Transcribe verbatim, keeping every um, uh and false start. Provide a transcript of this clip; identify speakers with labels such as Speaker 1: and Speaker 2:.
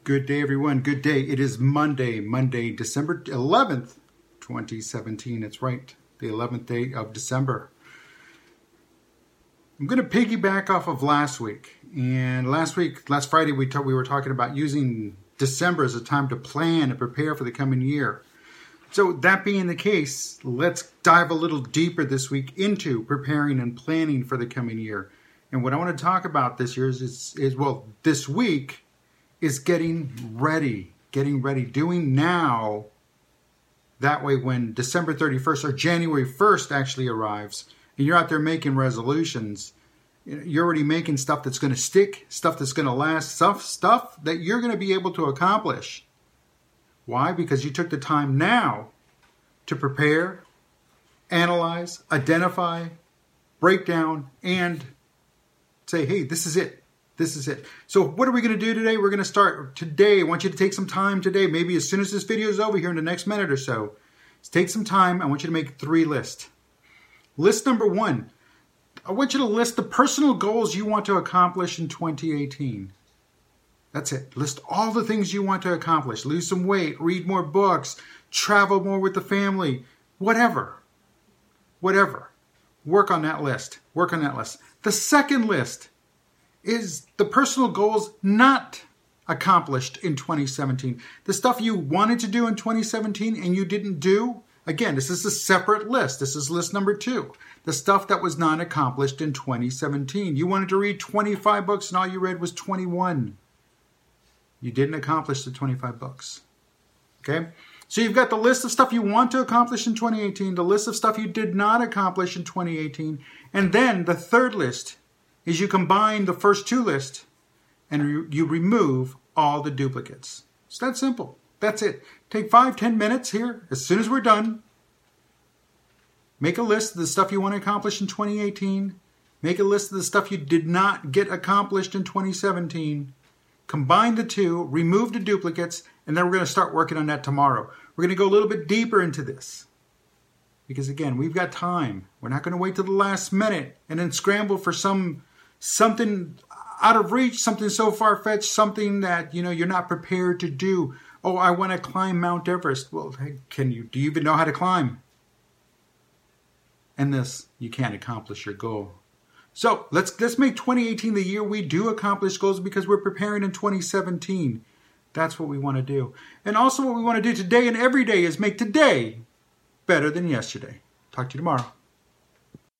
Speaker 1: Good day, everyone. Good day. It is Monday, Monday, December eleventh, twenty seventeen. That's right, the eleventh day of December. I'm going to piggyback off of last week. And last week, last Friday, we, ta- we were talking about using December as a time to plan and prepare for the coming year. So that being the case, let's dive a little deeper this week into preparing and planning for the coming year. And what I want to talk about this year is, is, is well, this week is getting ready, getting ready, doing now. That way when December thirty-first or January first actually arrives and you're out there making resolutions, you're already making stuff that's going to stick, stuff that's going to last, stuff, stuff that you're going to be able to accomplish. Why? Because you took the time now to prepare, analyze, identify, break down, and say, hey, this is it. This is it. So what are we going to do today? We're going to start today. I want you to take some time today, maybe as soon as this video is over here in the next minute or so. Just take some time. I want you to make three lists. List number one, I want you to list the personal goals you want to accomplish in twenty eighteen. That's it. List all the things you want to accomplish. Lose some weight, read more books, travel more with the family, whatever. Whatever. Work on that list. Work on that list. The second list is the personal goals not accomplished in twenty seventeen. The stuff you wanted to do in twenty seventeen and you didn't do. Again, this is a separate list. This is list number two. The stuff that was not accomplished in twenty seventeen. You wanted to read twenty-five books and all you read was twenty-one. You didn't accomplish the twenty-five books. Okay? So you've got the list of stuff you want to accomplish in twenty eighteen, the list of stuff you did not accomplish in twenty eighteen, and then the third list is you combine the first two lists and re- you remove all the duplicates. It's that simple. That's it. Take five, ten minutes here. As soon as we're done, make a list of the stuff you want to accomplish in twenty eighteen. Make a list of the stuff you did not get accomplished in twenty seventeen. Combine the two, remove the duplicates, and then we're going to start working on that tomorrow. We're going to go a little bit deeper into this. Because again, we've got time. We're not going to wait till the last minute and then scramble for some something out of reach, something so far-fetched, something that, you know, you're not prepared to do. Oh, I want to climb Mount Everest. Well, hey, can you, do you even know how to climb? And this, you can't accomplish your goal. So let's let's make twenty eighteen the year we do accomplish goals because we're preparing in twenty seventeen. That's what we want to do. And also what we want to do today and every day is make today better than yesterday. Talk to you tomorrow.